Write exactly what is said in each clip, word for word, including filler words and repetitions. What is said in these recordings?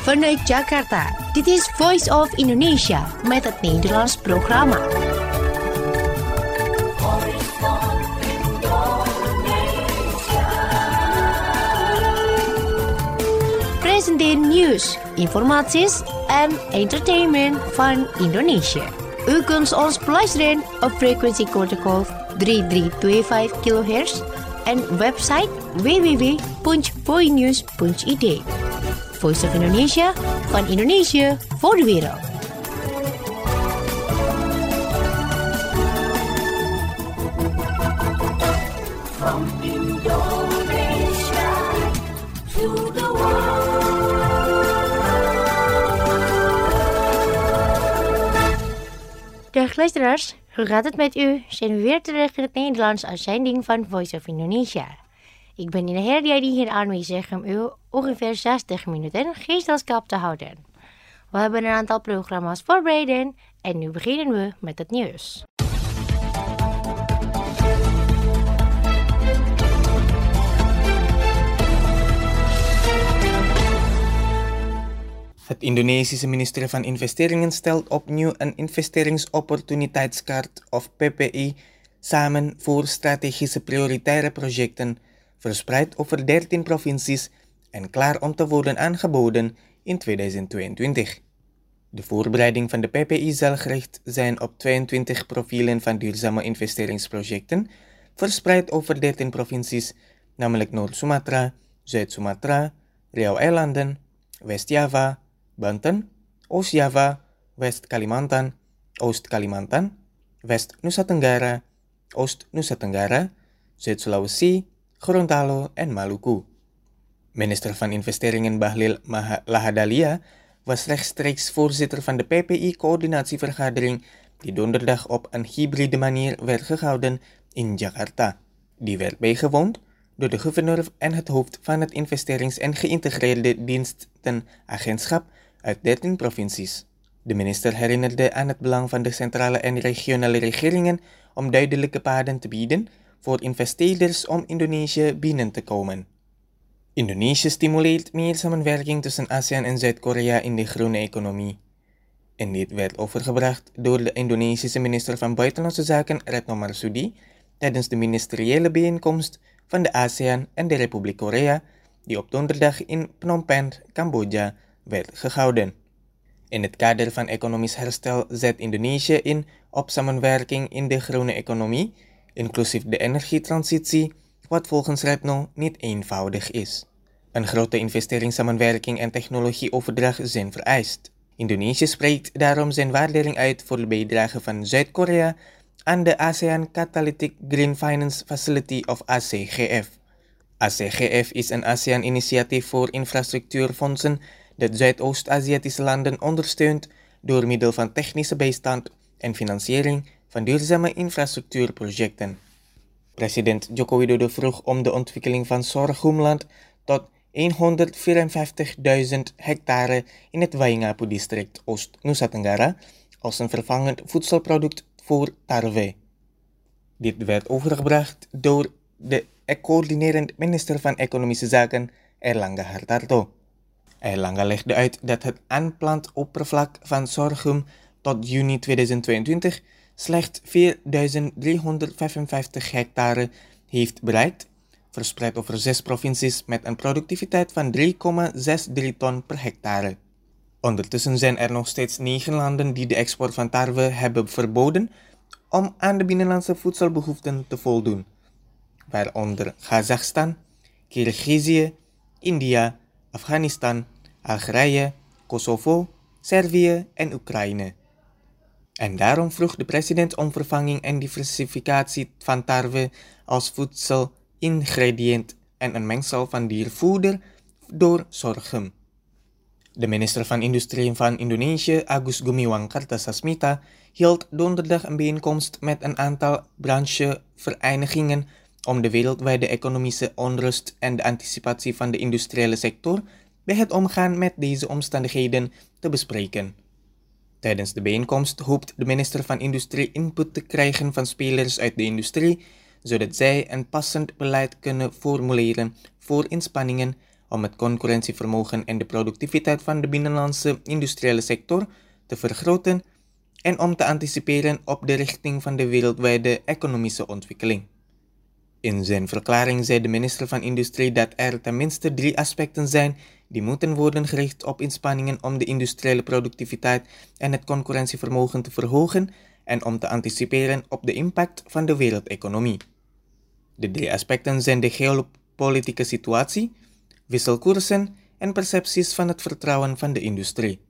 vanuit Jakarta. Dit is Voice of Indonesia met het Nederlands programma. Presenteer nieuws, informaties en entertainment van Indonesië. U kunt ons beluisteren op frequentiecodecode drie drie twee vijf kilohertz en website w w w punt voinews punt i d. Voice of Indonesia, van Indonesië voor de wereld. From Indonesia to the world. Dag luisteraars, hoe gaat het met u? Zijn we weer terug in het Nederlands uitzending van Voice of Indonesia. Ik ben in de hele die hier aanwezig om u ongeveer zestig minuten gezelschap te houden. We hebben een aantal programma's voorbereid en nu beginnen we met het nieuws. Het Indonesische ministerie van Investeringen stelt opnieuw een investeringsopportuniteitskaart of P P I samen voor strategische prioritaire projecten, verspreid over dertien provincies en klaar om te worden aangeboden in tweeduizend tweeëntwintig. De voorbereiding van de P P I zal gericht zijn op tweeëntwintig profielen van duurzame investeringsprojecten, verspreid over dertien provincies, namelijk Noord-Sumatra, Zuid-Sumatra, Riau-eilanden, West-Java, Banten, Oost-Java, West-Kalimantan, Oost-Kalimantan, West-Nusa Tenggara, Oost-Nusa Tenggara, Zuid-Sulawesi, Gorontalo en Maluku. Minister van Investeringen Bahlil Lahadalia was rechtstreeks voorzitter van de P P I-coördinatievergadering die donderdag op een hybride manier werd gehouden in Jakarta. Die werd bijgewoond door de gouverneur en het hoofd van het investerings- en geïntegreerde dienstenagentschap uit dertien provincies. De minister herinnerde aan het belang van de centrale en regionale regeringen om duidelijke paden te bieden voor investeerders om Indonesië binnen te komen. Indonesië stimuleert meer samenwerking tussen ASEAN en Zuid-Korea in de groene economie. En dit werd overgebracht door de Indonesische minister van Buitenlandse Zaken Retno Marsudi tijdens de ministeriële bijeenkomst van de ASEAN en de Republiek Korea, die op donderdag in Phnom Penh, Cambodja, werd gehouden. In het kader van economisch herstel zet Indonesië in op samenwerking in de groene economie, inclusief de energietransitie, wat volgens Retno niet eenvoudig is. Een grote investeringssamenwerking en technologieoverdracht zijn vereist. Indonesië spreekt daarom zijn waardering uit voor de bijdrage van Zuid-Korea aan de ASEAN Catalytic Green Finance Facility of A C G F. A C G F is een ASEAN-initiatief voor infrastructuurfondsen dat Zuidoost-Aziatische landen ondersteunt door middel van technische bijstand en financiering van duurzame infrastructuurprojecten. President Joko Widodo vroeg om de ontwikkeling van sorghumland tot honderdvierenvijftigduizend hectare in het Waingapu-district Oost-Nusa Tenggara als een vervangend voedselproduct voor tarwe. Dit werd overgebracht door de coördinerend minister van Economische Zaken Airlangga Hartarto. Airlangga legde uit dat het aanplantoppervlak van sorghum tot juni tweeduizend tweeëntwintig slechts vierduizend driehonderdvijfenvijftig hectare heeft bereikt, verspreid over zes provincies met een productiviteit van drie komma drie ton per hectare. Ondertussen zijn er nog steeds negen landen die de export van tarwe hebben verboden om aan de binnenlandse voedselbehoeften te voldoen, waaronder Kazachstan, Kirgizië, India, Afghanistan, Algerije, Kosovo, Servië en Oekraïne. En daarom vroeg de president om vervanging en diversificatie van tarwe als voedselingrediënt en een mengsel van diervoeder door sorghum. De minister van Industrie van Indonesië, Agus Gumiwang Kartasasmita, hield donderdag een bijeenkomst met een aantal brancheverenigingen om de wereldwijde economische onrust en de anticipatie van de industriële sector bij het omgaan met deze omstandigheden te bespreken. Tijdens de bijeenkomst hoopt de minister van Industrie input te krijgen van spelers uit de industrie, zodat zij een passend beleid kunnen formuleren voor inspanningen om het concurrentievermogen en de productiviteit van de binnenlandse industriële sector te vergroten en om te anticiperen op de richting van de wereldwijde economische ontwikkeling. In zijn verklaring zei de minister van Industrie dat er tenminste drie aspecten zijn die moeten worden gericht op inspanningen om de industriële productiviteit en het concurrentievermogen te verhogen en om te anticiperen op de impact van de wereldeconomie. De drie aspecten zijn de geopolitieke situatie, wisselkoersen en percepties van het vertrouwen van de industrie.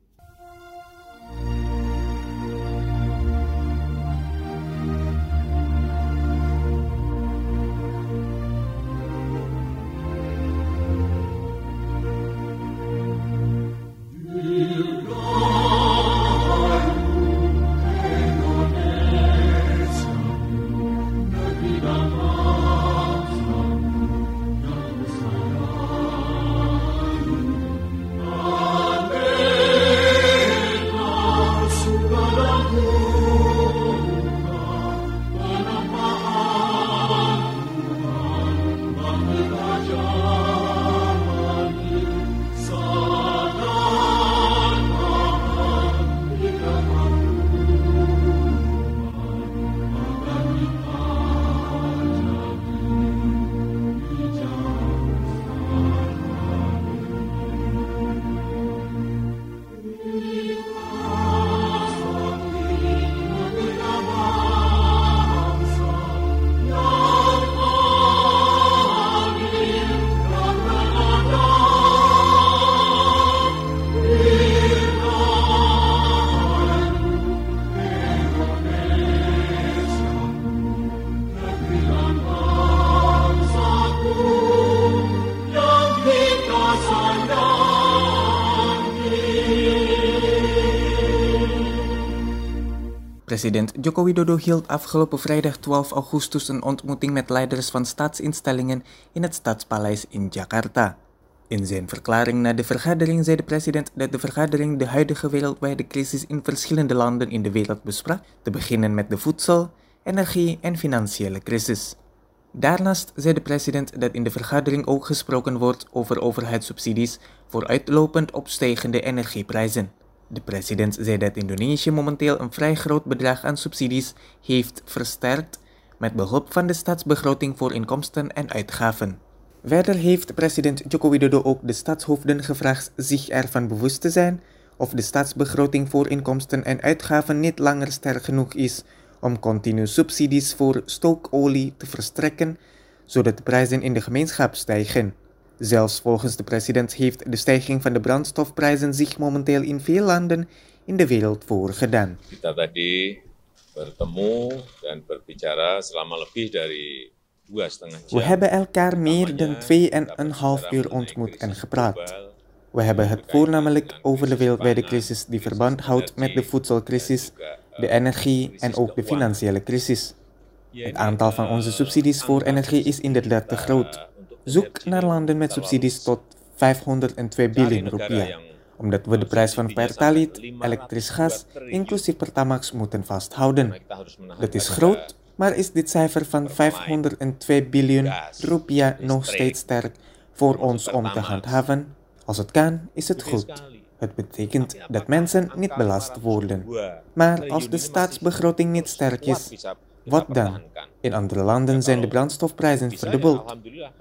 President Joko Widodo hield afgelopen vrijdag twaalf augustus een ontmoeting met leiders van staatsinstellingen in het Stadspaleis in Jakarta. In zijn verklaring na de vergadering zei de president dat de vergadering de huidige wereldwijde crisis in verschillende landen in de wereld besprak, te beginnen met de voedsel-, energie- en financiële crisis. Daarnaast zei de president dat in de vergadering ook gesproken wordt over overheidssubsidies voor uitlopend opstijgende energieprijzen. De president zei dat Indonesië momenteel een vrij groot bedrag aan subsidies heeft versterkt met behulp van de staatsbegroting voor inkomsten en uitgaven. Verder heeft president Joko Widodo ook de staatshoofden gevraagd zich ervan bewust te zijn of de staatsbegroting voor inkomsten en uitgaven niet langer sterk genoeg is om continu subsidies voor stookolie te verstrekken, zodat de prijzen in de gemeenschap stijgen. Zelfs volgens de president heeft de stijging van de brandstofprijzen zich momenteel in veel landen in de wereld voorgedaan. Kita tadi bertemu dan berbicara selama lebih dari dua setengah jam. We hebben elkaar meer dan twee en een half uur ontmoet en gepraat. We hebben het voornamelijk over de wereldwijde crisis die verband houdt met de voedselcrisis, de energie en ook de financiële crisis. Het aantal van onze subsidies voor energie is inderdaad te groot. Zoek naar landen met subsidies tot vijfhonderdtwee biljoen rupiah, omdat we de prijs van Pertalite, elektrisch gas, inclusief Pertamax moeten vasthouden. Dat is groot, maar is dit cijfer van vijfhonderdtwee biljoen rupiah nog steeds sterk voor ons om te handhaven? Als het kan, is het goed. Het betekent dat mensen niet belast worden. Maar als de staatsbegroting niet sterk is, wat dan? In andere landen zijn de brandstofprijzen verdubbeld.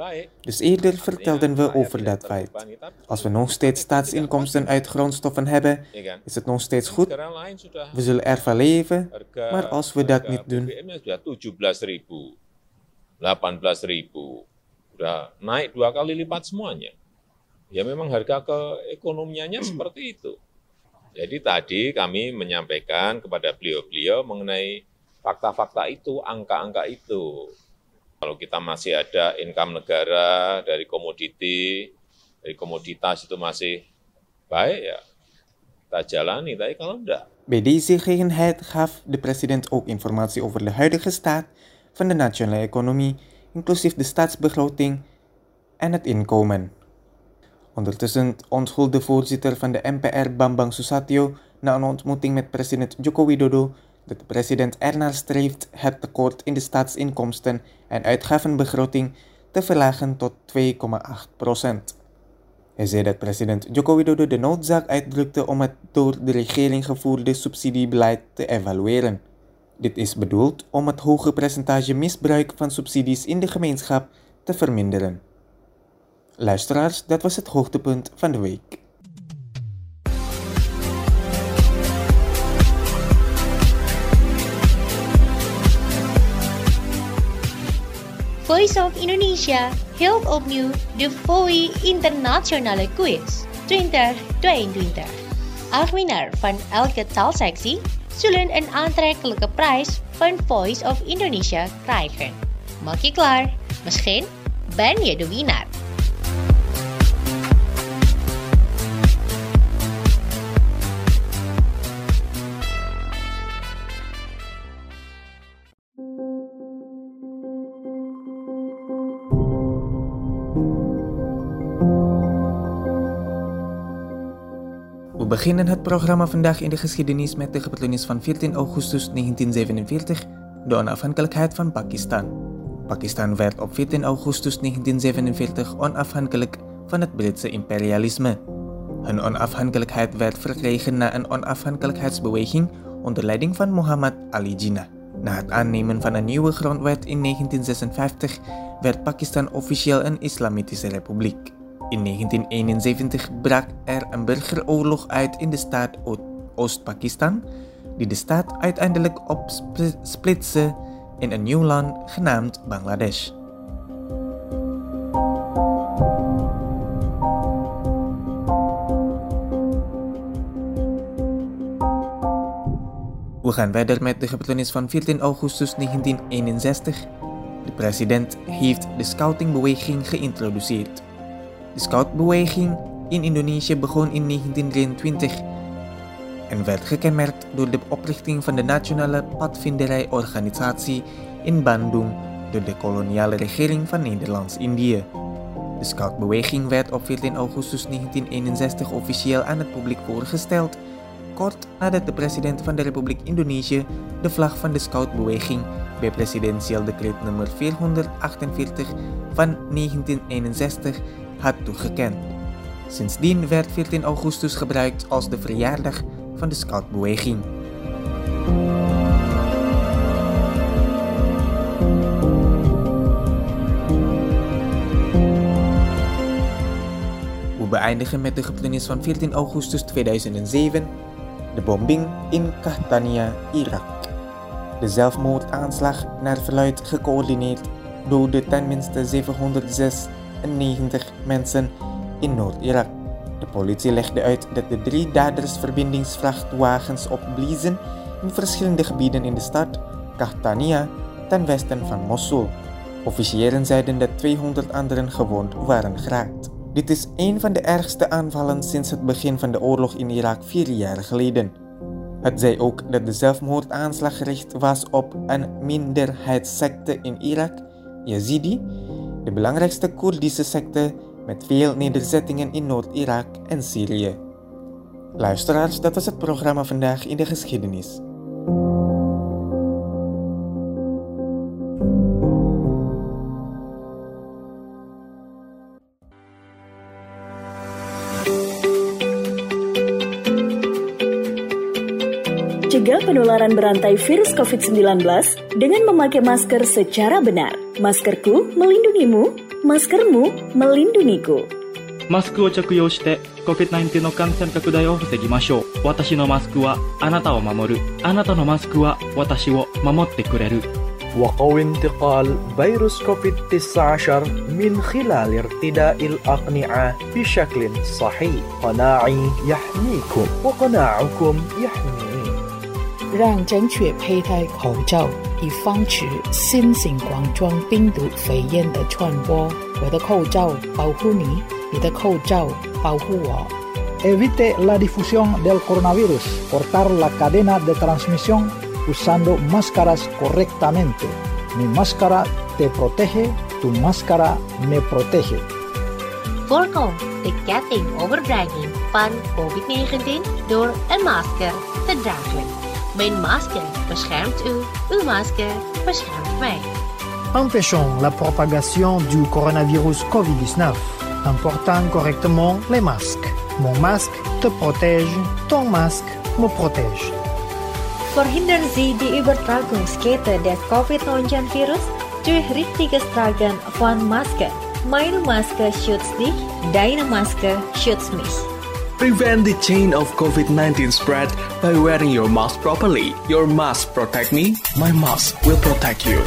Dus eerder vertelden we over dat feit. Als we nog steeds staatsinkomsten uit grondstoffen hebben, is het nog steeds goed. We zullen ervan leven, maar als we dat niet doen... tujuh belas ribu, delapan belas ribu, udah naik dua kali lipat semuanya. Ya memang harga keekonomiannya seperti itu. Jadi tadi kami menyampaikan kepada beliau-beliau mengenai fakta-fakta itu, angka-angka itu. Kalau kita masih ada income negara dari komoditi, dari komoditas itu masih baik ya, kita jalani. Tapi kalau enggak. Bij deze gelegenheid gaf de president ook informatie over de huidige staat van de nationale economie, inclusief de staatsbegroting en het inkomen. Ondertussen onthulde de voorzitter van de M P R Bambang Susatyo na een ontmoeting met president Joko Widodo dat de president ernaar streeft het tekort in de staatsinkomsten en uitgavenbegroting te verlagen tot twee komma acht procent. Hij zei dat president Joko Widodo de noodzaak uitdrukte om het door de regering gevoerde subsidiebeleid te evalueren. Dit is bedoeld om het hoge percentage misbruik van subsidies in de gemeenschap te verminderen. Luisteraars, dat was het hoogtepunt van de week. Voice of Indonesia hield opnieuw de V O I Internationale Quiz twintig tweeëntwintig. Als winnaar van elke taalsectie zullen een aantrekkelijke prijs van Voice of Indonesia krijgen. Maak je klaar? Misschien ben je de winnaar. We beginnen het programma vandaag in de geschiedenis met de gebeurtenis van veertien augustus negentien zevenenveertig, de onafhankelijkheid van Pakistan. Pakistan werd op veertien augustus negentien zevenenveertig onafhankelijk van het Britse imperialisme. Hun onafhankelijkheid werd verkregen na een onafhankelijkheidsbeweging onder leiding van Muhammad Ali Jinnah. Na het aannemen van een nieuwe grondwet in negentien zesenvijftig werd Pakistan officieel een islamitische republiek. In negentien eenenzeventig brak er een burgeroorlog uit in de staat Oost-Pakistan, die de staat uiteindelijk opsplitste in een nieuw land genaamd Bangladesh. We gaan verder met de gebeurtenis van veertien augustus negentien eenenzestig. De president heeft de scoutingbeweging geïntroduceerd. De scoutbeweging in Indonesië begon in negentien drieëntwintig en werd gekenmerkt door de oprichting van de Nationale Padvinderijorganisatie in Bandung door de koloniale regering van Nederlands-Indië. De scoutbeweging werd op veertien augustus negentien eenenzestig officieel aan het publiek voorgesteld, kort nadat de president van de Republiek Indonesië de vlag van de scoutbeweging bij presidentieel decreet nummer vierhonderdachtenveertig van negentien eenenzestig had toegekend. Sindsdien werd veertien augustus gebruikt als de verjaardag van de scoutbeweging. We beëindigen met de gebeurtenis van veertien augustus tweeduizend zeven, de bombing in Qahtaniya, Irak. De zelfmoordaanslag naar verluidt gecoördineerd doodde tenminste zevenhonderdzesennegentig mensen in Noord-Irak. De politie legde uit dat de drie daders verbindingsvrachtwagens opbliezen in verschillende gebieden in de stad Qahtaniya ten westen van Mosul. Officieren zeiden dat tweehonderd anderen gewond waren geraakt. Dit is een van de ergste aanvallen sinds het begin van de oorlog in Irak vier jaar geleden. Het zei ook dat de zelfmoordaanslag gericht was op een minderheidssecte in Irak, Yazidi, de belangrijkste Koerdische secte met veel nederzettingen in Noord-Irak en Syrië. Luisteraars, dat was het programma vandaag in de geschiedenis. Cegah penularan berantai virus covid sembilan belas dengan memakai masker secara benar. Maskerku melindungimu, maskermu melindungiku. マスクを着用して コビッドナインティーン の感染拡大を防ぎましょう。私のマスクはあなたを守る。あなたのマスクは私を守ってくれる。 وقوي انتقال فيروس كوفيد تسعة عشر من خلال ارتداء الأقنعة بشكل صحيح. قناعي يحميكم وقناعكم يحميني. 让正确佩戴口罩，以防止新型冠状病毒肺炎的传播。我的口罩保护你，你的口罩保护我。 Evite la difusión del coronavirus. Cortar la cadena de transmisión usando máscaras correctamente. Mi máscara te protege, tu máscara me protege. Voorkom de kettingoverdraging van covid negentien door een masker te dragen. Mijn masker beschermt u, uw masker beschermt mij. Empêchons la propagation du coronavirus covid dix-neuf. en portant correctement les masques. Mon masque te protège, ton masque me protège. Förhindrar Sie die Übertragungskette des covid nineteen virus durch richtiges Tragen von Maske. Meine Maske schützt dich, deine Maske schützt mich. Prevent the chain of covid nineteen spread by wearing your mask properly. Your mask protect me, my mask will protect you.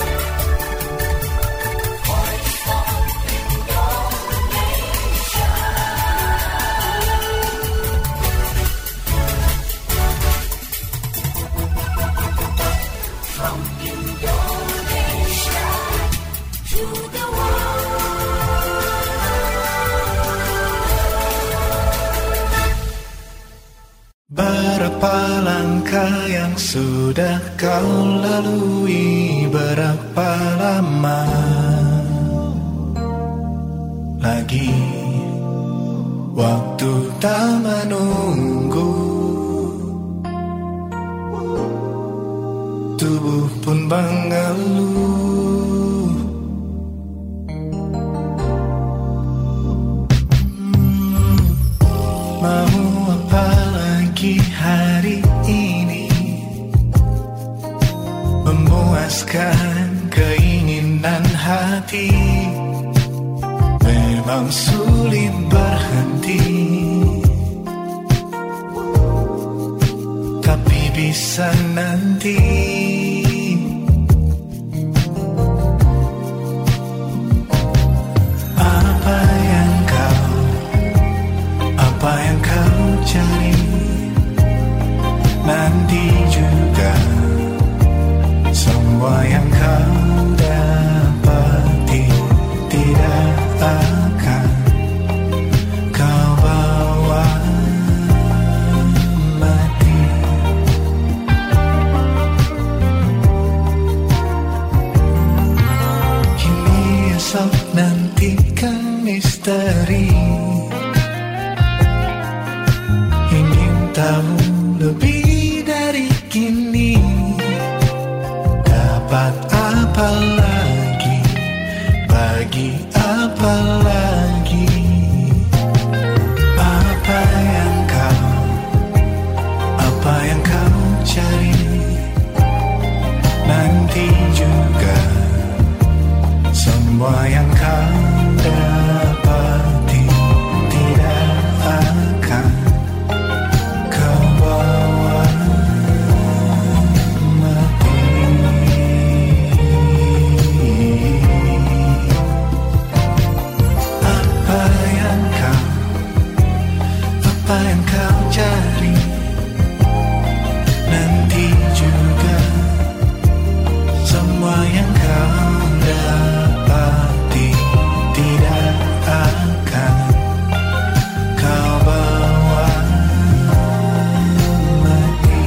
Berapa langkah yang sudah kau lalui, berapa lama lagi waktu tak menunggu, tubuh pun mengeluh. hmm, Mau apa lagi hari ini, memuaskan keinginan hati, memang sulit berhenti, tapi bisa nanti. Apa yang kau, apa yang kau cari, nanti juga semua yang kau dapati tidak akan kau bawa mati. Kini esok nanti kan misteri, ingin tahu lebih dari kini, dapat apa lagi, bagi apa lagi. Apa yang kau, apa yang kau cari, nanti juga semua yang kau dapati tidak akan kau bawa mati. Apa yang kau, apa yang kau cari, nanti juga semua yang kau dapati tidak akan kau bawa mati.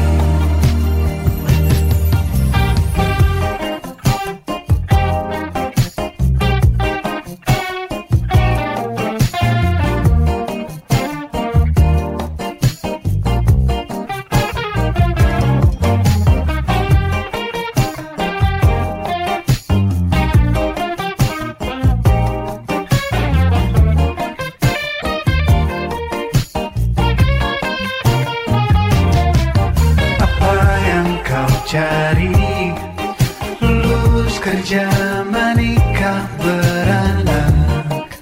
Cari, lulus kerja, menikah, beranak,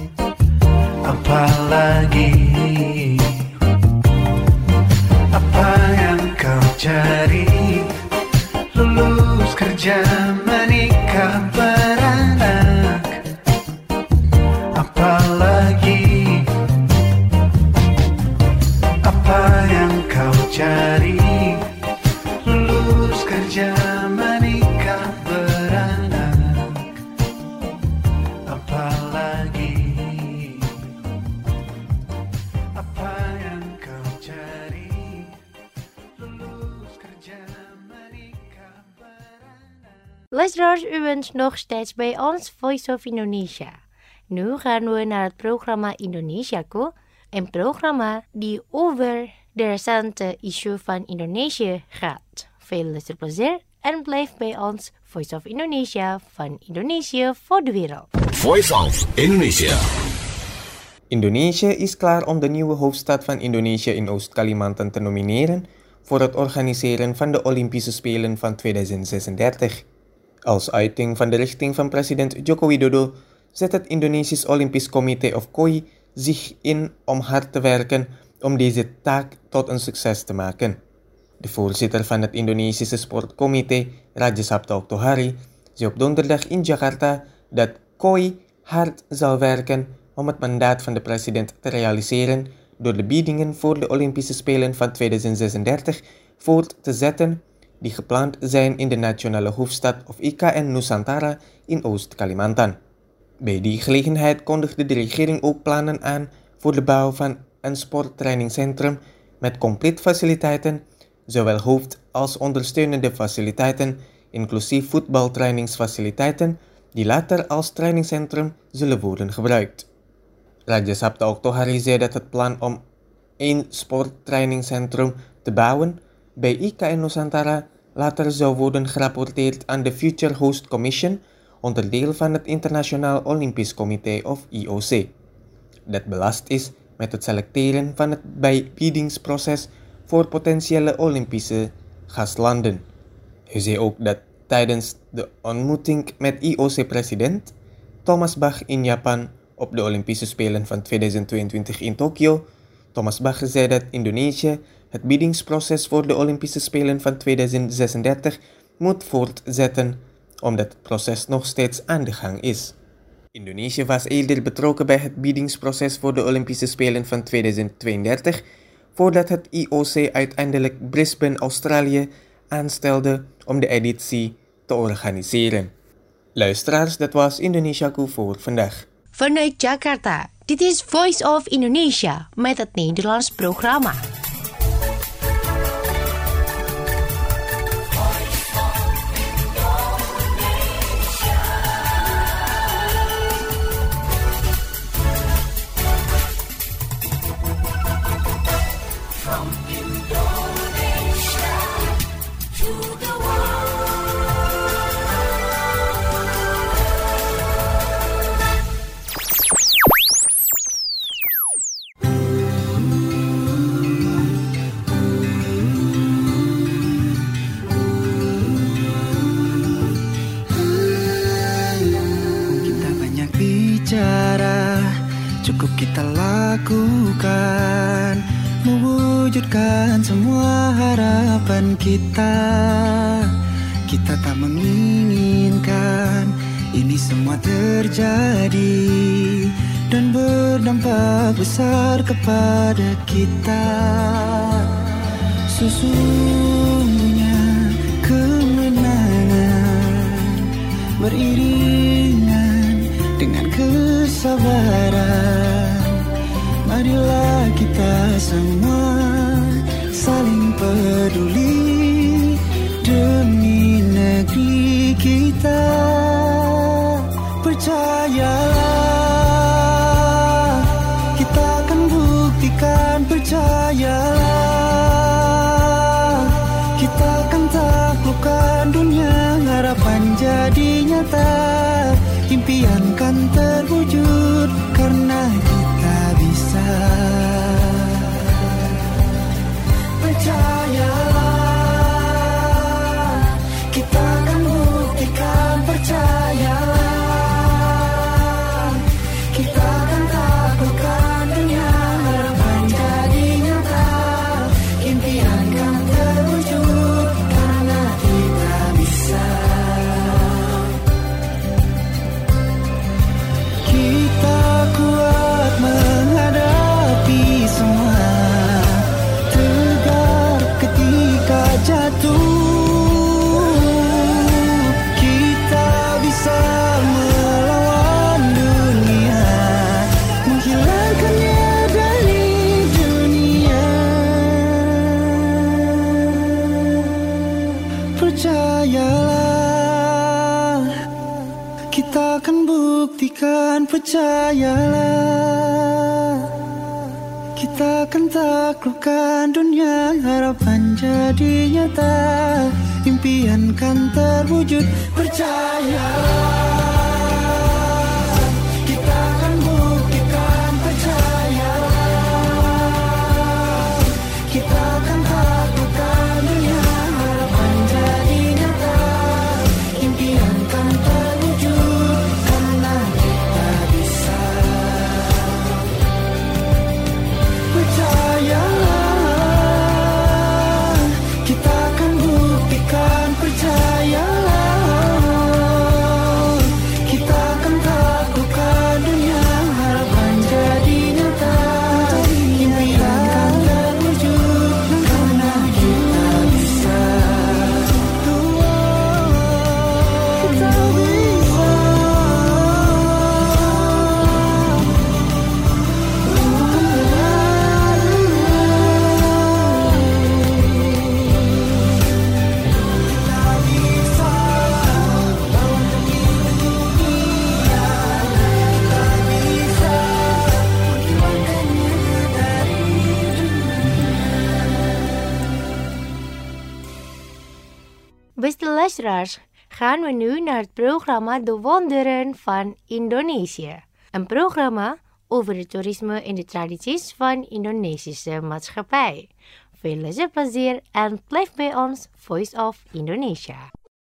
apalagi. Apa yang kau cari, lulus kerja, menikah, beranak, apalagi. Apa yang kau cari, lulus kerja, menikah, beranak, apalagi. Apa yang kau cari, lulus kerja, menikah, beranak. Luisteraars, u bent nog steeds bij ons Voice of Indonesia. Nu gaan we naar het programma Indonesiaku, een programma die over de recente issue van Indonesië gaat. Veel luisterplezier en blijf bij ons Voice of Indonesia van Indonesië voor de wereld. Voice of Indonesia. Indonesië is klaar om de nieuwe hoofdstad van Indonesië in Oost-Kalimantan te nomineren voor het organiseren van de Olympische Spelen van tweeduizend zesendertig. Als uiting van de richting van president Joko Widodo zet het Indonesisch Olympisch Comité of C O I zich in om hard te werken om deze taak tot een succes te maken. De voorzitter van het Indonesische Sportcomité, Raja Sabta Oktohari, zei op donderdag in Jakarta dat C O I hard zal werken om het mandaat van de president te realiseren door de biedingen voor de Olympische Spelen van tweeduizend zesendertig voort te zetten die gepland zijn in de nationale hoofdstad of I K N Nusantara in Oost-Kalimantan. Bij die gelegenheid kondigde de regering ook plannen aan voor de bouw van een sporttrainingscentrum met compleet faciliteiten, zowel hoofd- als ondersteunende faciliteiten, inclusief voetbaltrainingsfaciliteiten, die later als trainingscentrum zullen worden gebruikt. Raja Sabta Oktohari zei dat het plan om één sporttrainingscentrum te bouwen bij I K N Nusantara later zou worden gerapporteerd aan de Future Host Commission, onderdeel van het Internationaal Olympisch Comité of I O C, dat belast is met het selecteren van het bijbiedingsproces voor potentiële Olympische gastlanden. Hij zei ook dat tijdens de ontmoeting met I O C-president Thomas Bach in Japan op de Olympische Spelen van tweeduizend tweeëntwintig in Tokio, Thomas Bach zei dat Indonesië het biedingsproces voor de Olympische Spelen van tweeduizend zesendertig moet voortzetten, omdat het proces nog steeds aan de gang is. Indonesië was eerder betrokken bij het biedingsproces voor de Olympische Spelen van tweeduizend tweeëndertig, voordat het I O C uiteindelijk Brisbane, Australië, aanstelde om de editie te organiseren. Luisteraars, dat was Indonesiaku voor vandaag. Vanuit Jakarta, dit is Voice of Indonesia met het Nederlands programma. Cukup kita lakukan, mewujudkan semua harapan kita. Kita tak menginginkan ini semua terjadi dan berdampak besar kepada kita. Sesungguhnya kemenangan beriringan dengan kesabaran. Marilah kita semua saling peduli demi negeri kita. Percayalah, kita akan buktikan. Percayalah, kita akan taklukkan dunia. Harapan jadi nyata, impian kan terwujud karena kita bisa. Percayalah, kita akan buktikan. Percayalah, kita akan taklukkan dunia. Harapan jadi nyata, impian kan terwujud karena kita bisa. Kita kuat menghadapi semua, tegar ketika jatuh. Kita bisa melawan dunia, menghilangkannya dari dunia. Percayalah, kita akan buktikan. Percayalah, kita akan taklukkan dunia. Harapan jadi nyata, impian kan terwujud. Percayalah, kita akan buktikan. Percayalah. luisteraars, gaan we nu naar het programma De Wonderen van Indonesië. Een programma over het toerisme en de tradities van Indonesische maatschappij. Veel luisterplezier en blijf bij ons Voice of Indonesia.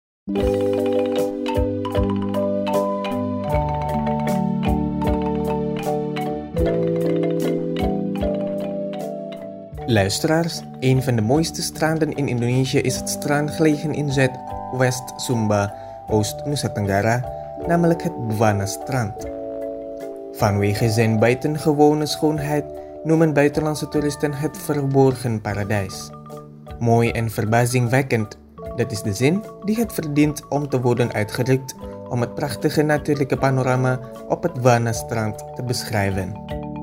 Luisteraars, een van de mooiste stranden in Indonesië is het strand gelegen in Zuidwest Sumba, Oost Nusa Tenggara, namelijk het Buwana Strand. Vanwege zijn buitengewone schoonheid noemen buitenlandse toeristen het verborgen paradijs. Mooi en verbazingwekkend, dat is de zin die het verdient om te worden uitgedrukt om het prachtige natuurlijke panorama op het Buwana Strand te beschrijven.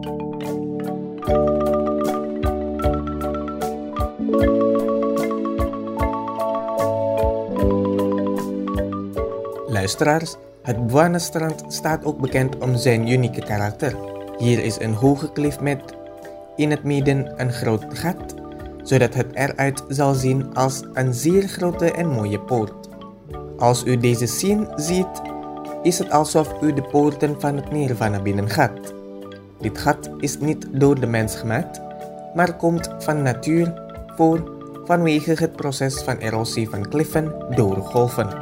Luisteraars, het Buwana Strand staat ook bekend om zijn unieke karakter. Hier is een hoge klif met in het midden een groot gat, zodat het eruit zal zien als een zeer grote en mooie poort. Als u deze scene ziet, is het alsof u de poorten van het Nirvana binnen gaat. Dit gat is niet door de mens gemaakt, maar komt van natuur voor vanwege het proces van erosie van kliffen door golven.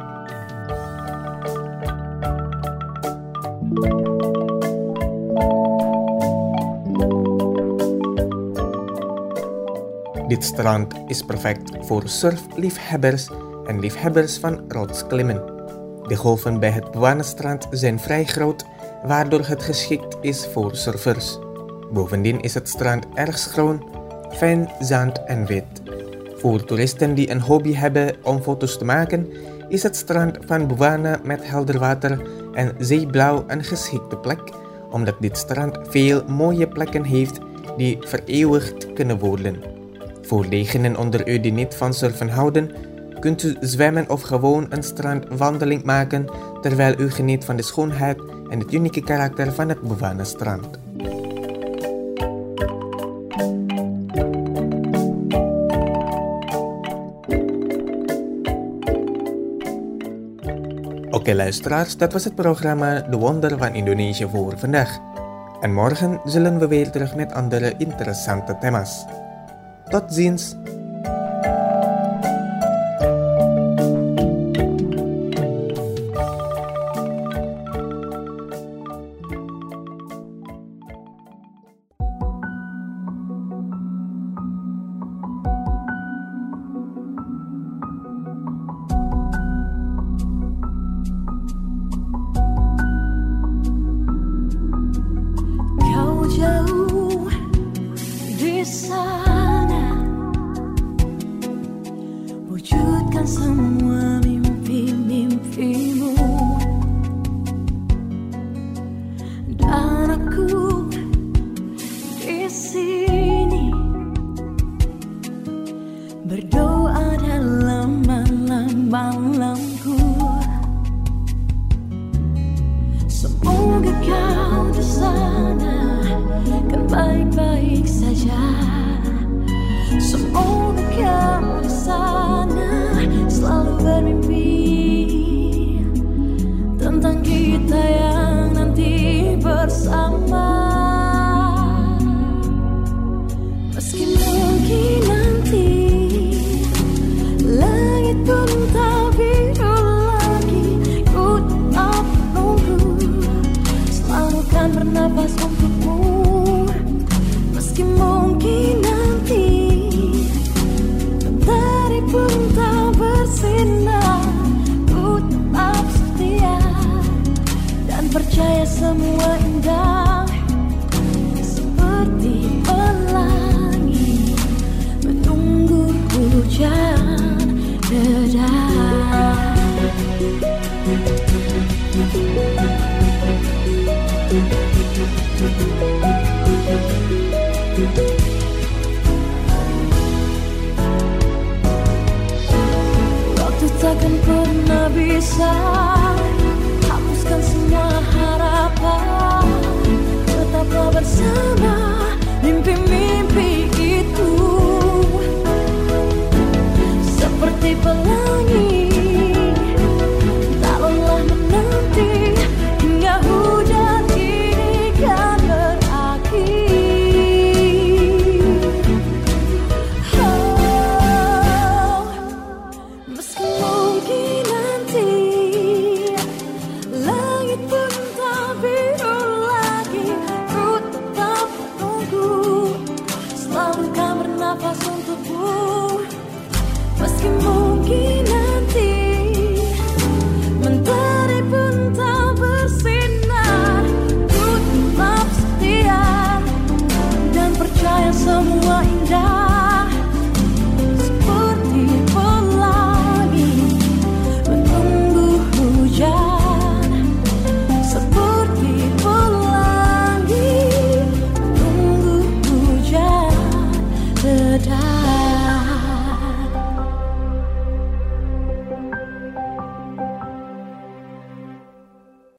Dit strand is perfect voor surfliefhebbers en liefhebbers van rotsklimmen. De golven bij het Buwana Strand zijn vrij groot, waardoor het geschikt is voor surfers. Bovendien is het strand erg schoon, fijn zand en wit. Voor toeristen die een hobby hebben om foto's te maken, is het strand van Buwana met helder water en zeeblauw een geschikte plek, omdat dit strand veel mooie plekken heeft die vereeuwigd kunnen worden. Voor degenen onder u die niet van surfen houden, kunt u zwemmen of gewoon een strandwandeling maken terwijl u geniet van de schoonheid en het unieke karakter van het Buwana Strand. Oké luisteraars, dat was het programma De Wonder van Indonesië voor vandaag. En morgen zullen we weer terug met andere interessante thema's. Tot ziens! Waktu takkan pernah bisa hapuskan semua harapan. Tetaplah bersama mimpi-mimpi itu, seperti pelangi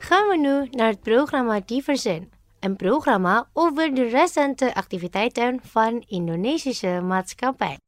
gaan we nu naar het programma Diversen. Een programma over de recente activiteiten van Indonesische maatschappij.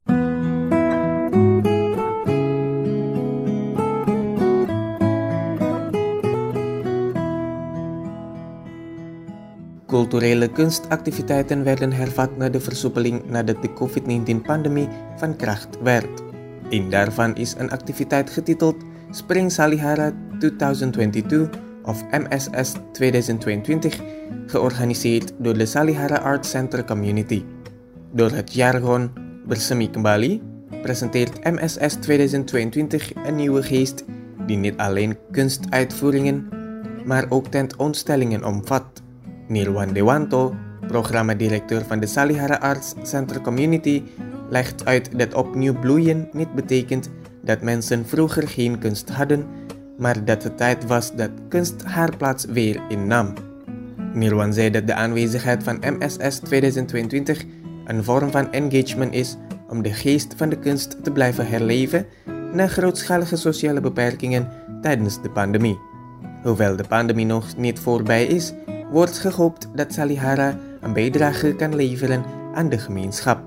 Culturele kunstactiviteiten werden hervat na de versoepeling nadat de covid negentien-pandemie van kracht werd. Een daarvan is een activiteit getiteld Spring Salihara tweeduizend tweeëntwintig of M S S tweeduizend tweeëntwintig, georganiseerd door de Salihara Art Center Community. Door het jargon Bersemi Kembali presenteert M S S tweeduizend tweeëntwintig een nieuwe geest die niet alleen kunstuitvoeringen, maar ook tentoonstellingen omvat. Nirwan Dewanto, programmadirecteur van de Salihara Arts Center Community, legt uit dat opnieuw bloeien niet betekent dat mensen vroeger geen kunst hadden, maar dat het tijd was dat kunst haar plaats weer innam. Nirwan zei dat de aanwezigheid van M S S tweeduizend tweeëntwintig een vorm van engagement is om de geest van de kunst te blijven herleven na grootschalige sociale beperkingen tijdens de pandemie. Hoewel de pandemie nog niet voorbij is, wordt gehoopt dat Salihara een bijdrage kan leveren aan de gemeenschap.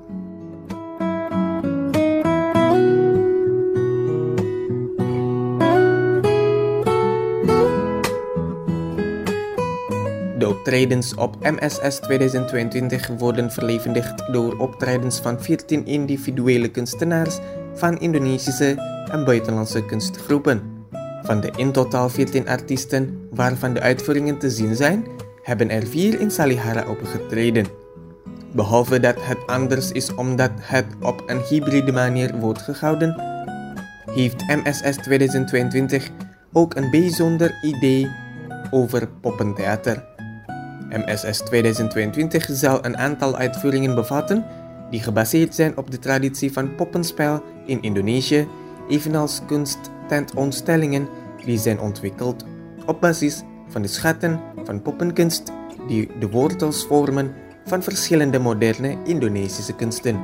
De optredens op M S S tweeduizend tweeëntwintig worden verlevendigd door optredens van veertien individuele kunstenaars van Indonesische en buitenlandse kunstgroepen. Van de in totaal veertien artiesten waarvan de uitvoeringen te zien zijn, hebben er vier in Salihara opgetreden. Behalve dat het anders is omdat het op een hybride manier wordt gehouden, heeft M S S tweeduizend tweeëntwintig ook een bijzonder idee over poppentheater. M S S tweeduizend tweeëntwintig zal een aantal uitvoeringen bevatten die gebaseerd zijn op de traditie van poppenspel in Indonesië, evenals kunsttentoonstellingen die zijn ontwikkeld op basis van de schatten van poppenkunst die de wortels vormen van verschillende moderne Indonesische kunsten.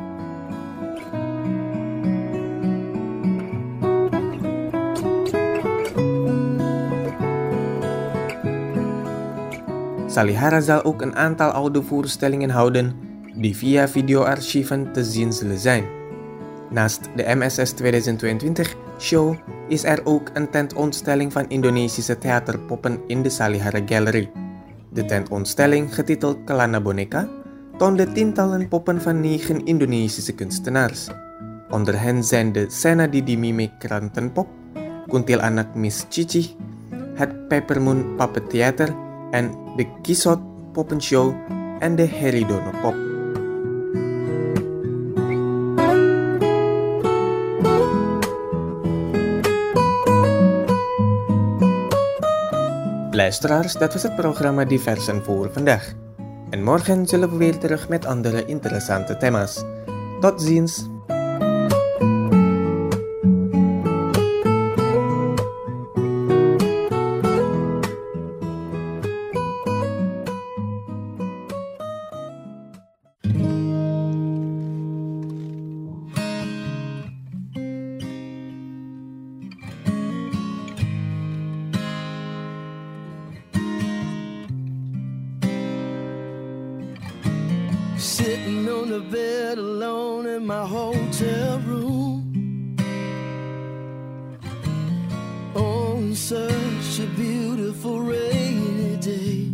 Salihara zal ook een aantal oude voorstellingen houden die via videoarchieven te zien zullen zijn. Naast de M S S tweeduizend tweeëntwintig show is er ook een tentoonstelling van Indonesische theaterpoppen in de Salihara Gallery. De tentoonstelling, getiteld Kelana Boneka, toonde tientallen poppen van negen Indonesische kunstenaars. Onder hen zijn de Sena Didi Mime Krantenpop, Kuntilanak Miss Cici, het Peppermoon Puppet Theater en de Kisot Poppenshow en de Heridono Pop. Luisteraars, dat was het programma Diversen voor vandaag. En morgen zullen we weer terug met andere interessante thema's. Tot ziens! Sitting on the bed alone in my hotel room, on such a beautiful rainy day.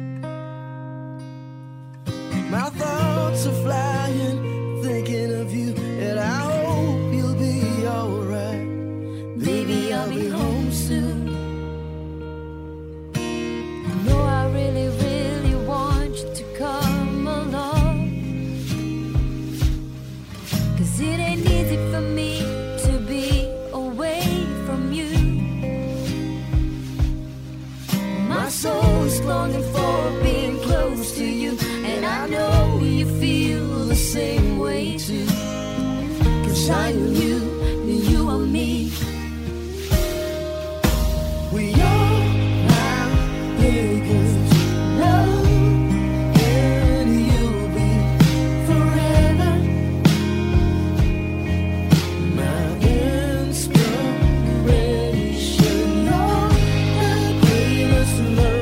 My thoughts are flying, thinking of you, and I hope you'll be alright. Baby, I'll be home soon. No, I really, really want you to come along, 'cause it ain't easy for me to be away from you. My soul is longing for being close to you, and I know you feel the same way too. 'Cause I am you, and you are me. We all have biggest love, and you'll be forever my inspiration. You're the greatest love.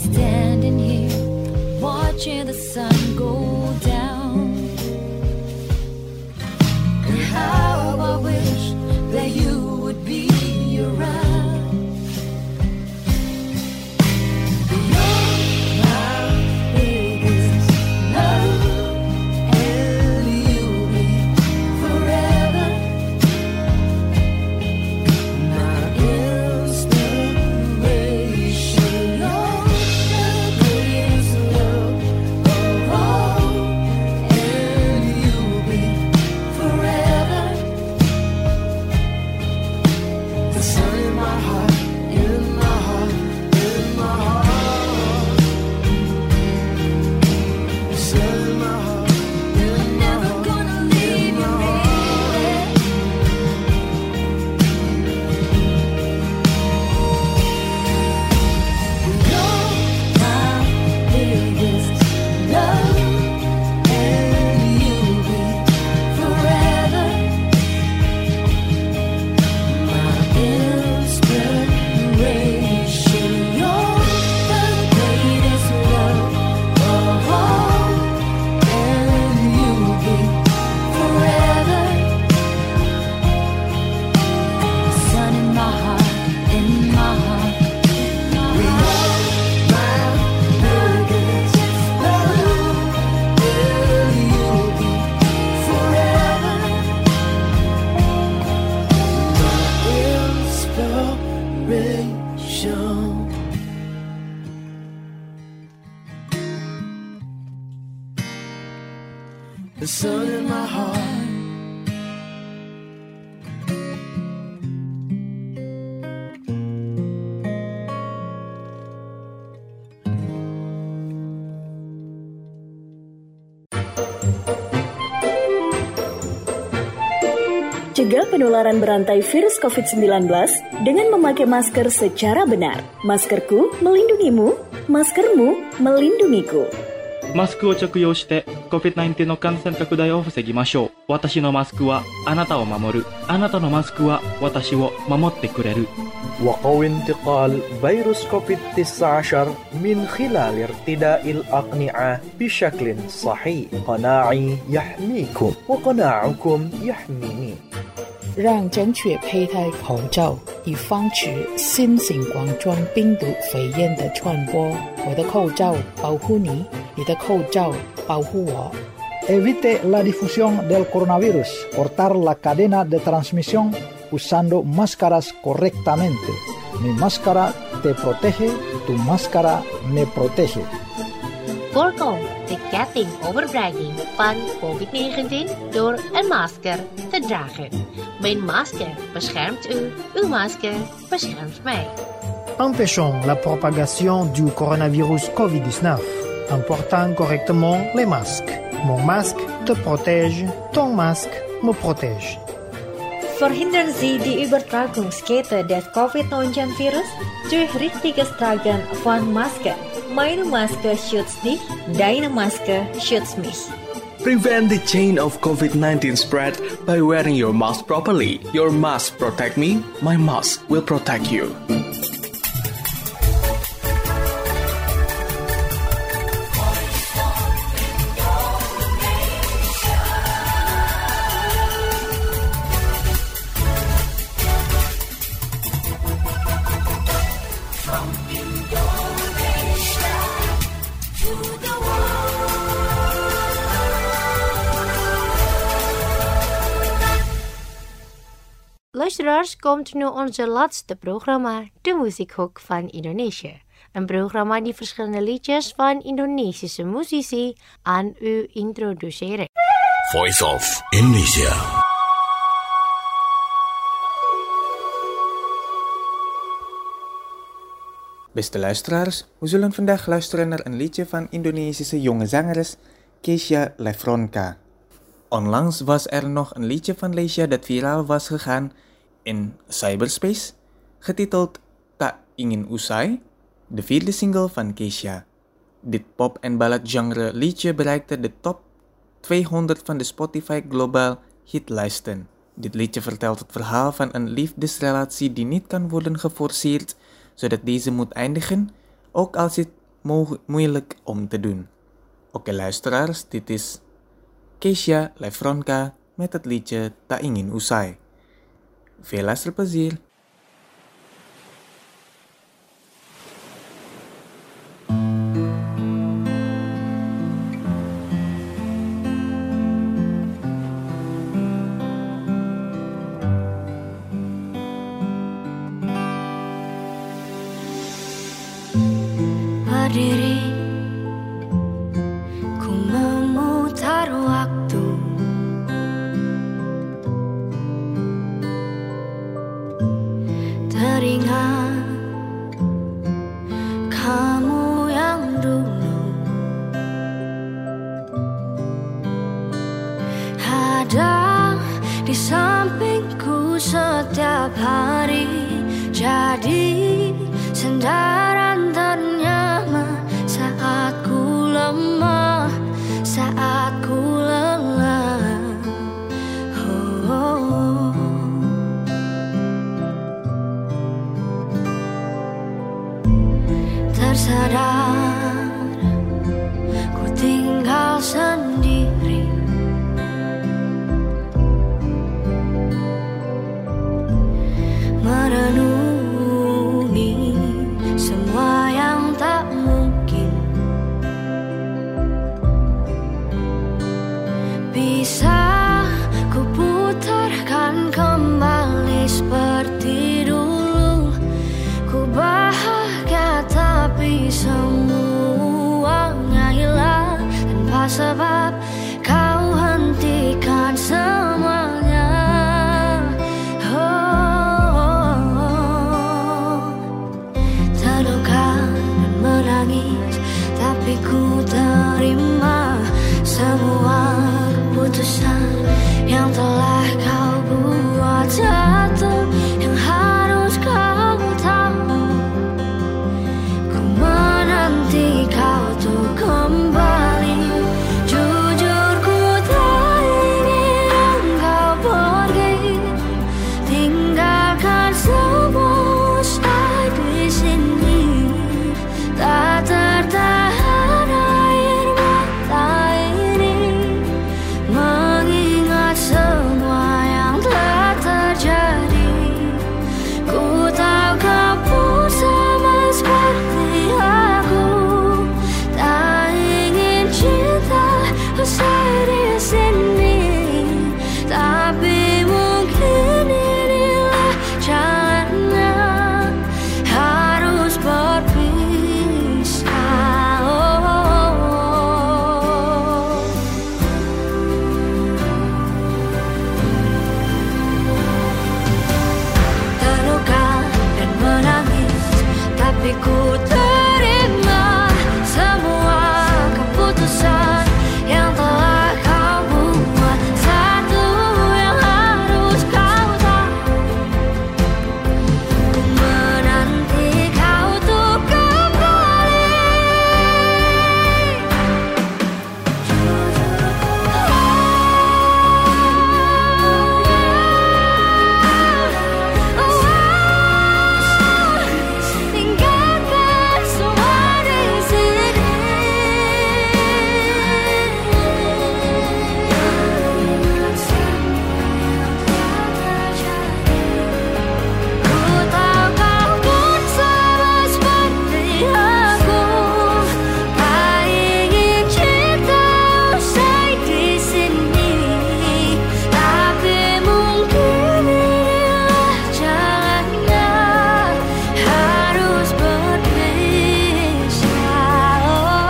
standing here, watching the sun go down. And how I wish that you would be around. You're my biggest love, and you'll be forever my inspiration. You're the greatest love of all, and you'll be forever the sun in my heart, in my heart, in my heart. The sun in my heart, in my never heart, gonna leave you, baby. You're my biggest love, and you'll be forever my inspiration. You're the greatest love of all, and you'll be forever the sun in my heart, in my heart. We are my biggest love, and you'll be forever inspiration. The sun in my heart. Cegah penularan berantai virus covid sembilan belas dengan memakai masker secara benar. Maskerku melindungimu, maskermu melindungiku. マスクを着用して コビッドナインティーン の感染拡大を防ぎましょう。私のマスクはあなたを守る。あなたのマスクは私を守ってくれる。 وقو انتقال فيروس كوفيد تسعة عشر من خلال ارتداء الأقنعة بشكل صحيح. قناعي يحميكم وقناعكم يحميني. 让正确佩戴口罩，以防止新型冠状病毒肺炎的传播。我的口罩保护你，你的口罩保护我。 Evite la difusión del coronavirus. Cortar la cadena de transmisión usando máscaras correctamente. Mi máscara te protege, tu máscara me protege. Voorkom de ketting overbrenging van covid negentien door een masker te dragen. Mijn masker beschermt u, uw masker beschermt mij. Empêchons la propagation du coronavirus covid dix-neuf en portant correctement les masques. Mon masque te protège, ton masque me protège. Verhindern Sie die Übertragungskette des covid neunzehn Virus durch richtiges Tragen von Maske. Meine Maske schützt dich, deine Maske schützt mich. Prevent the chain of COVID nineteen spread by wearing your mask properly. Your mask protect me, my mask will protect you. Luisteraars, komt nu onze laatste programma, de Muziekhoek van Indonesië. Een programma die verschillende liedjes van Indonesische muzici aan u introduceren. Voice of Indonesia. Beste luisteraars, we zullen vandaag luisteren naar een liedje van Indonesische jonge zangeres Keisha Lefronka. Onlangs was er nog een liedje van Leisha dat viraal was gegaan in cyberspace, getiteld Tak Ingin Usai, de vierde single van Keisha. Dit pop- en ballad-genre liedje bereikte de top tweehonderd van de Spotify Global Hitlijsten. Dit liedje vertelt het verhaal van een liefdesrelatie die niet kan worden geforceerd, zodat deze moet eindigen, ook als het mo- moeilijk om te doen. Oké luisteraars, dit is Keisha Lefronka met het liedje Tak Ingin Usai. Veel luisterplezier. Berdiri, ku memutar waktu, teringat kamu yang dulu ada di sampingku setiap hari, jadi sandaran ternyaman saat ku lemah, saat ku lelah. Oh, oh. Tersadar ku tinggal sendiri, merenungi semua yang tak mungkin bisa ku putarkan kembali seperti dulu. Ku bahagia tapi semuanya hilang tanpa sebab kau hentikan semuanya. Tapi ku terima semua keputusan yang telah kau buat. Satu yang harus kau tahu, ku menanti kau tuh kembali. Jujur ku tak ingin engkau pergi, tinggalkan semua usai di sini. Tak tertahan air mata ini mengingat semua yang telah terjadi. Ku tahu kau pun sama seperti aku, tak ingin cinta usai di sini. Tapi mungkin inilah jalannya, harus berpisah. Tapi ku terima semua keputusan yang telah kau buat. Satu yang harus kau tahu, ku menanti kau tuh kembali. Tinggalkan semua di sini. Ku tahu kau pun sama seperti aku, tak ingin cinta usai di sini. Tapi mungkin inilah jalannya, harus berpisah.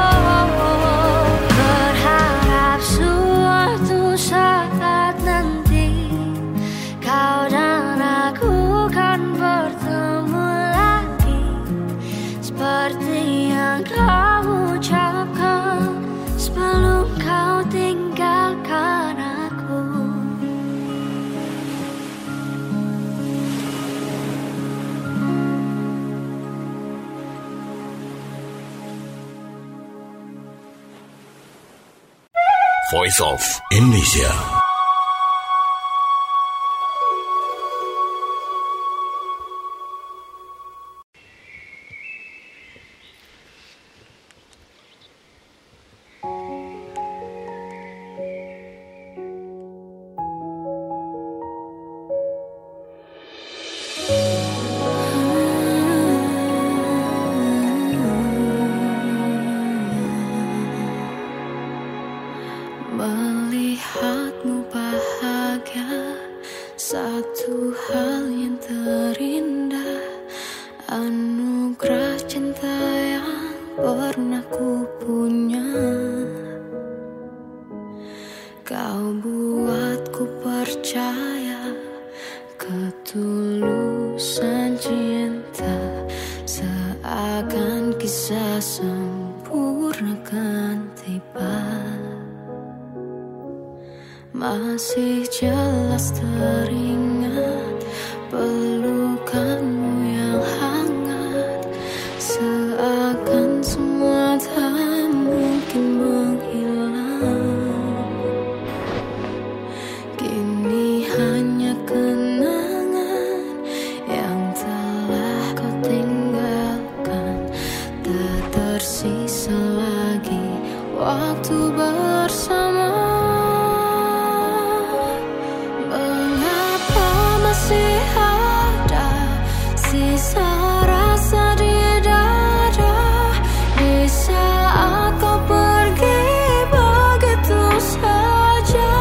Berharap suatu saat nanti kau dan aku kan bertemu lagi, seperti yang kau ucapkan sebelum kau tinggalkan aku. Voice of Indonesia. Melihatmu bahagia, satu hal yang terindah, anugerah cinta yang pernah ku punya. Kau buatku percaya ketulusan cinta, seakan kisah sempurna kan tiba. Masih jelas teringat pelukanmu yang hangat, seakan semua tak mungkin menghilang. Kini hanya kenangan yang telah kau tinggalkan, tak tersisa lagi waktu bersama. Masih ada sisa rasa di dada di saat kau pergi begitu saja.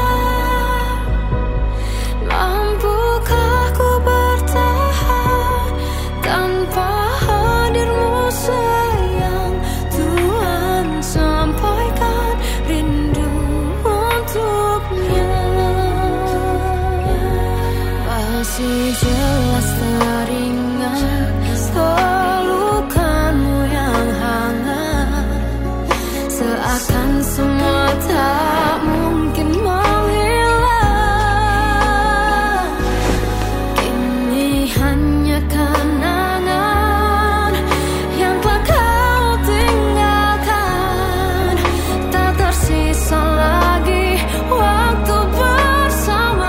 Mampukah ku bertahan tanpa hadirmu sayang? Tuhan sampaikan rindu untuknya. Masih jelas teringat pelukanmu yang hangat, seakan semua tak mungkin menghilang. Kini hanya kenangan yang telah kau tinggalkan, tak tersisa lagi waktu bersama.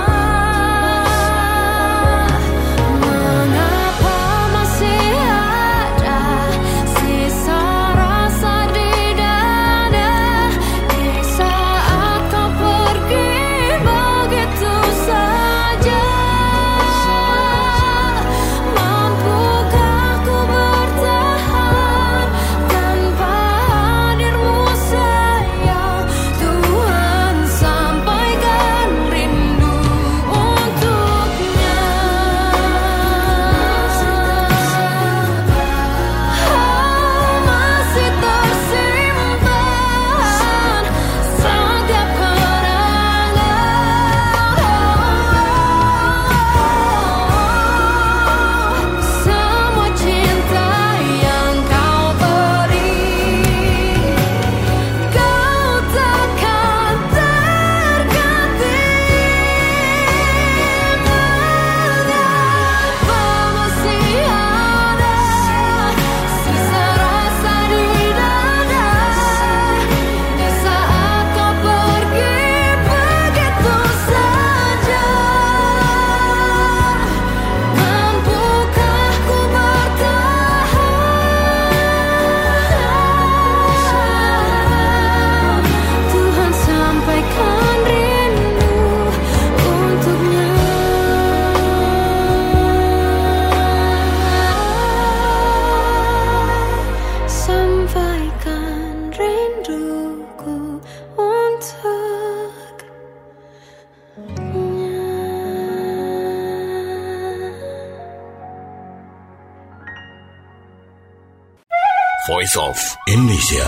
Voice of Indonesia.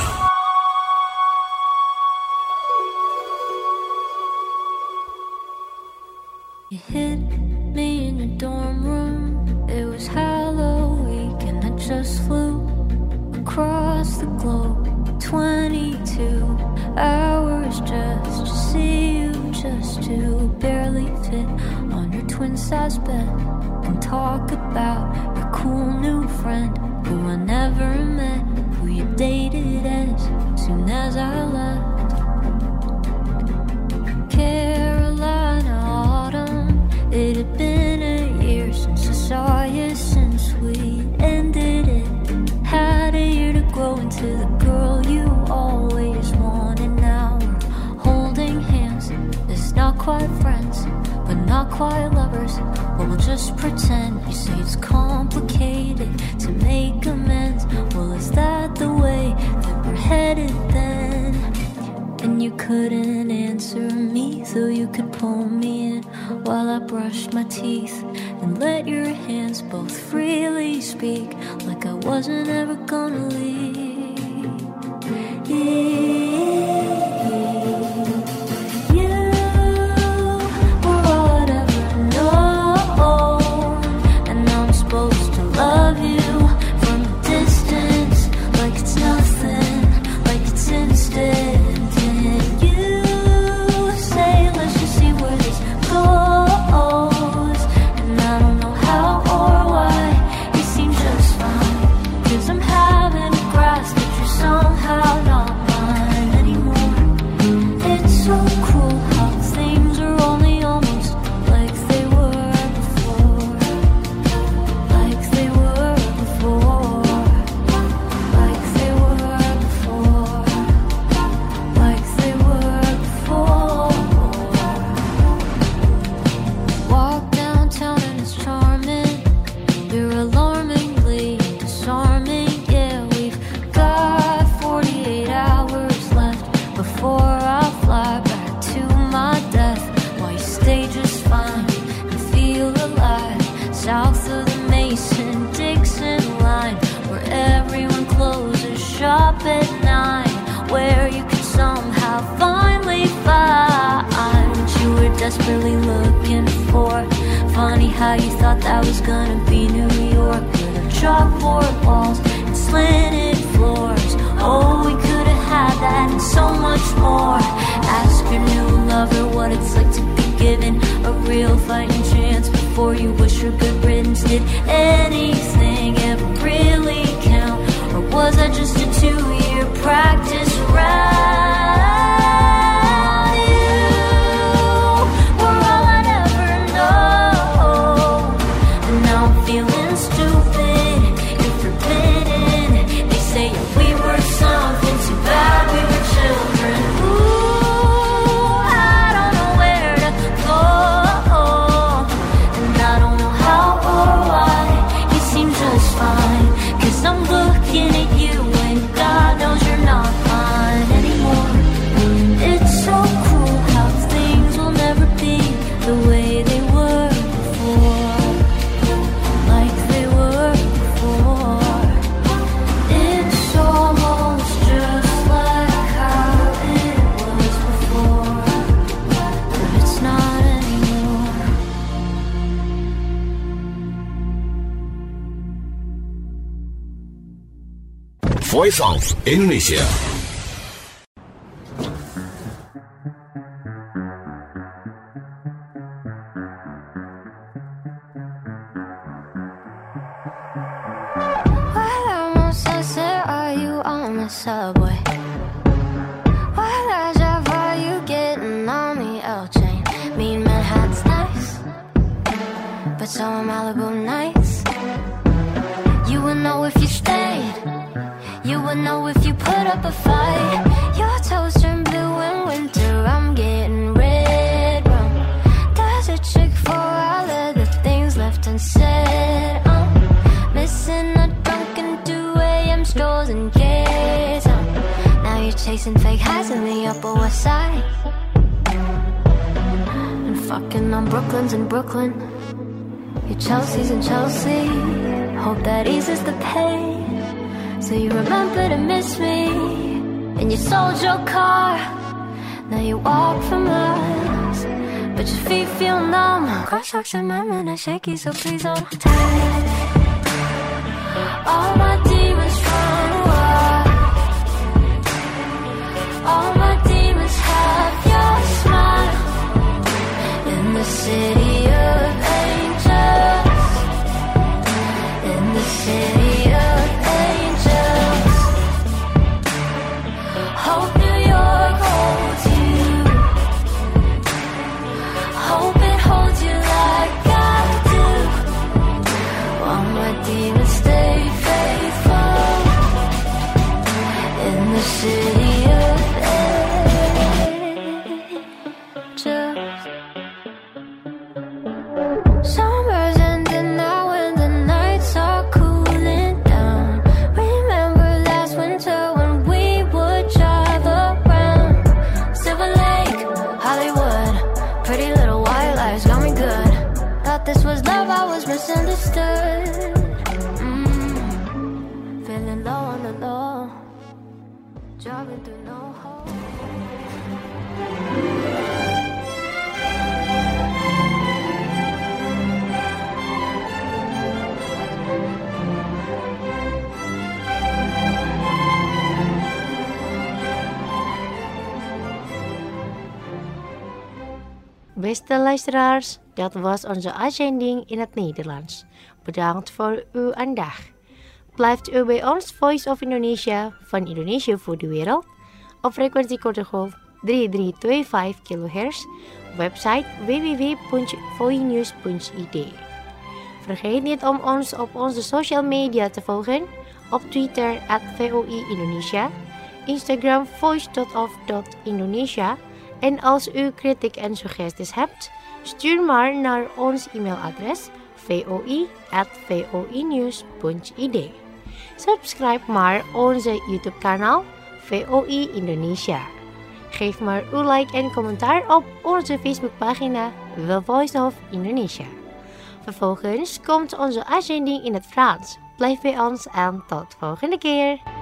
You hid me in your dorm room. It was Halloween and I just flew across the globe. twenty-two hours just to see you, just to barely fit on your twin-size bed and talk about your cool new friend who I never met, who you dated as soon as I left. Carolina autumn, it had been a year since I saw you, since we ended it. Had a year to grow into the girl you always wanted. Now we're holding hands, it's not quite friends, but not quite lovers. Well, we'll just pretend. You say it's complicated to make amends. Well, is that the way that we're headed then? And you couldn't answer. so you could pull me in while I brushed my teeth and let your hands both freely speak like I wasn't ever gonna leave. You were all I'd ever known, and now I'm supposed to love you from a distance like it's nothing, like it's instant. Desperately looking for. Funny how you thought that was gonna be New York, with our chalkboard walls and slanted floors. Oh, we could have had that and so much more. Ask your new lover what it's like to be given a real fighting chance before you wish her good riddance. Did anything ever really count, or was that just a two-year practice round? Feeling stupid and forbidden. They say we were something too bad we were children. Ooh, I don't know where to go, and I don't know how or why. You seem just fine, 'cause I'm looking at you and God knows you're not mine anymore. It's so cruel how things will never be the way they were before. Voice of Indonesia. Are you on the subway? While I drive, are you getting on the L train? Mean Manhattan's nice, but so are Malibu nights. You would know if you stayed. You would know if you put up a fight. Your toes turn blue in winter, I'm getting red rum. Does a chick for all of the things left unsaid? I'm missing a drunken two a.m. strolls and gates. Um, now you're chasing fake highs in the Upper West Side, and fucking on Brooklyn's in Brooklyn. Your Chelsea's in Chelsea. Hope that eases the pain, so you remember to miss me. And you sold your car, now you walk for miles, but your feet feel numb. Crosswalks and my mind are shaky, so please hold tight. All my demons run wild. All my demons have your smile. In the city of angels, in the city of angels. Hope New York holds you. Hope it holds you like I do. While my demons stay faithful in the city of angels. Summer's ending now and the nights are cooling down. Remember last winter when we would drive around Silver Lake, Hollywood, misunderstood. Mm, feeling low on the low, driving through no hope. Beste luisteraars, dat was onze uitzending in het Nederlands. Bedankt voor uw aandacht. Blijft u bij ons Voice of Indonesia van Indonesia voor de wereld op frequentie kortegolf drie drie twee vijf kilohertz, website w w w punt voinews punt i d. Vergeet niet om ons op onze social media te volgen, op Twitter at V O I Indonesia, Instagram voice dot of dot indonesia. En als u kritiek en suggesties hebt, stuur maar naar ons e-mailadres voi at voinews punt i d. Subscribe maar onze YouTube kanaal V O I Indonesia. Geef maar uw like en commentaar op onze Facebookpagina The Voice of Indonesia. Vervolgens komt onze uitzending in het Frans. Blijf bij ons en tot volgende keer.